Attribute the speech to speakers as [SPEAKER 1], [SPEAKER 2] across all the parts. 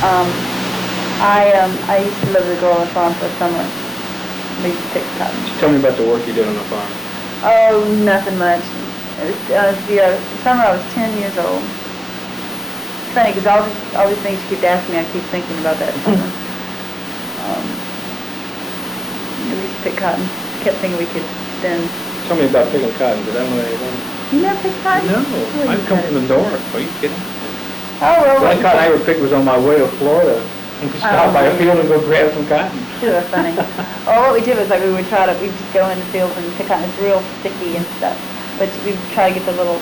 [SPEAKER 1] Um, I used to live with a girl on the farm for a summer. We used to pick cotton.
[SPEAKER 2] Tell me about the work you did on the farm.
[SPEAKER 1] Oh, nothing much. It was, the summer I was 10 years old. It's funny because all these things you keep asking me, I keep thinking about that summer. We used to pick cotton. Kept thinking we could spend.
[SPEAKER 2] Tell me about picking cotton, because I don't know anything.
[SPEAKER 1] You never picked cotton?
[SPEAKER 2] No,
[SPEAKER 1] Oh,
[SPEAKER 2] I come from the north. Are you kidding?
[SPEAKER 1] Oh, well.
[SPEAKER 2] The only cotton I ever picked was on my way to Florida. Stop by a field and go grab some cotton.
[SPEAKER 1] Too funny. Well, what we did was like we'd just go in the fields and pick cotton. It's real sticky and stuff. But we'd try to get the little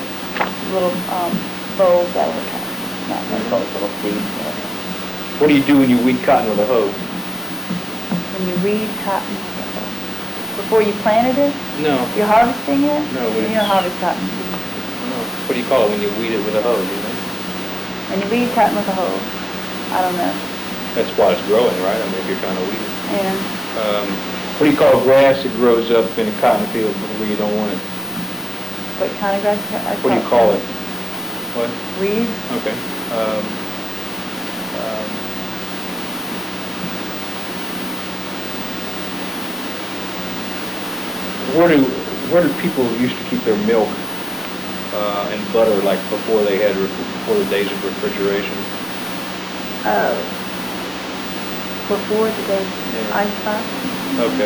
[SPEAKER 1] bowls out of the cotton. Not bowls, little seeds.
[SPEAKER 2] What do you do when you weed cotton with a hoe?
[SPEAKER 1] When you weed cotton, before you planted it?
[SPEAKER 2] No.
[SPEAKER 1] You're harvesting it?
[SPEAKER 2] No.
[SPEAKER 1] You don't harvest cotton.
[SPEAKER 2] No. What do you call it when you weed it with a hoe, do you know?
[SPEAKER 1] When you weed cotton with a hoe, I don't know.
[SPEAKER 2] That's why it's growing, right? I mean, if you're trying to weed it.
[SPEAKER 1] Yeah.
[SPEAKER 2] What do you call grass that grows up in a cotton field where you don't want it?
[SPEAKER 1] What kind of grass?
[SPEAKER 2] What do you call it? What?
[SPEAKER 1] Weeds?
[SPEAKER 2] Okay. Where do people used to keep their milk and butter, like before the days of refrigeration?
[SPEAKER 1] Before the day
[SPEAKER 2] Yeah.
[SPEAKER 1] icebox?
[SPEAKER 2] Okay.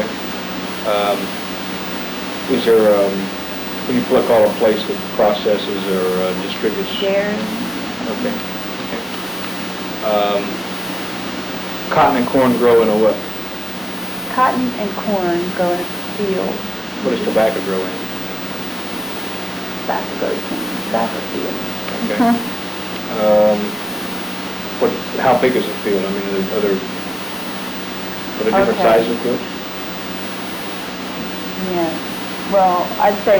[SPEAKER 2] Is there what do you call a place that processes or distributes?
[SPEAKER 1] Dairy?
[SPEAKER 2] Okay. Cotton and corn grow in a what?
[SPEAKER 1] Cotton and corn go in a field.
[SPEAKER 2] What does tobacco grow in?
[SPEAKER 1] Tobacco goes in tobacco field.
[SPEAKER 2] Okay. How big is the field? I mean, are there different sizes of fields?
[SPEAKER 1] Yeah. Well, I'd say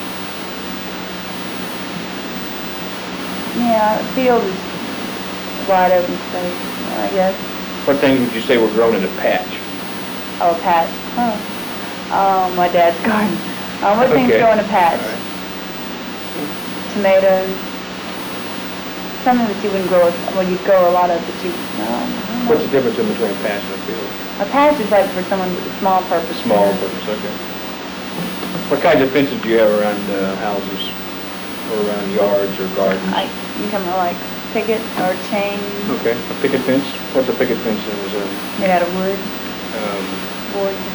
[SPEAKER 1] the field is wide open space, I guess.
[SPEAKER 2] What things would you say were grown in a patch?
[SPEAKER 1] Oh, a patch. Oh, my dad's garden. What things
[SPEAKER 2] Okay.
[SPEAKER 1] grow in a patch?
[SPEAKER 2] All right.
[SPEAKER 1] Tomatoes. Something that you wouldn't grow, you'd grow a lot of, but I don't know.
[SPEAKER 2] What's the difference in between a patch and a field?
[SPEAKER 1] A patch is like for someone with a small purpose.
[SPEAKER 2] Small purpose, okay. What kinds of fences do you have around houses, or around yards or gardens?
[SPEAKER 1] You come like picket or chain.
[SPEAKER 2] Okay, a picket fence? What's a picket fence?
[SPEAKER 1] Made out of wood. Boards of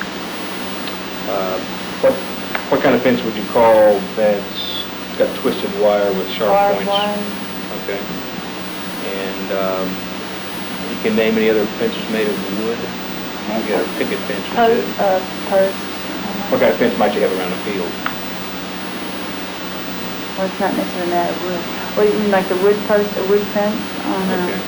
[SPEAKER 1] wood.
[SPEAKER 2] What kind of fence would you call that's got twisted wire with sharp
[SPEAKER 1] Barbed
[SPEAKER 2] points?
[SPEAKER 1] wire.
[SPEAKER 2] Okay. And you can name any other fences made of wood? You got a picket fence.
[SPEAKER 1] Post.
[SPEAKER 2] What kind of fence might you have around a field?
[SPEAKER 1] Well, it's not necessarily made out of wood. Well, you mean like the wood post, a wood fence? Oh, no.
[SPEAKER 2] Okay.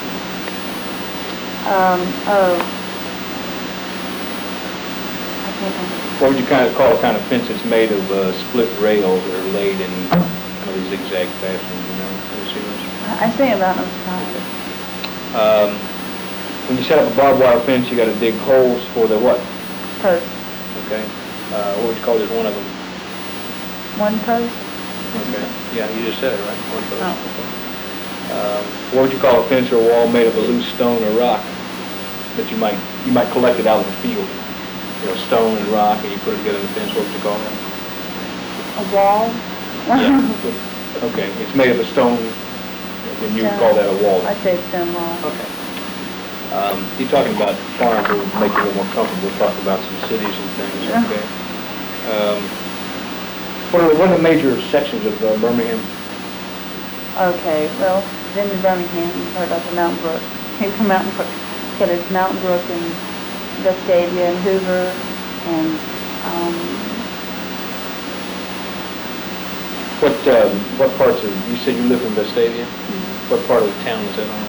[SPEAKER 1] I can't think of it.
[SPEAKER 2] What would you call a kind of fence that's made of split rails that are laid in kind of a zigzag fashion, you know? Have you seen those?
[SPEAKER 1] I think about those kinds.
[SPEAKER 2] When you set up a barbed wire fence, you got to dig holes for the what?
[SPEAKER 1] Post.
[SPEAKER 2] Okay. What would you call just one of them?
[SPEAKER 1] One post?
[SPEAKER 2] Okay. Yeah, you just said it, right? One post.
[SPEAKER 1] Oh.
[SPEAKER 2] Okay. What would you call a fence or a wall made of a loose stone or rock that you might collect it out in the field? You know, stone and rock, and you put it together in the fence. What would you call that?
[SPEAKER 1] A wall?
[SPEAKER 2] Yeah. Okay. It's made of a stone, and you would call that a wall.
[SPEAKER 1] I'd say it's stone wall.
[SPEAKER 2] Okay. You're talking about farms that would make you a little more comfortable. We'll talk about some cities and things.
[SPEAKER 1] Yeah.
[SPEAKER 2] Okay. What are the major sections of Birmingham?
[SPEAKER 1] Okay, well, then in Birmingham, you've heard about the Mountain Brook. Came from Mountain Brook. Okay, there's Mountain Brook and Vestavia and Hoover and
[SPEAKER 2] What parts of, you said you live in Vestavia?
[SPEAKER 1] Mhm.
[SPEAKER 2] What part of the town is that on?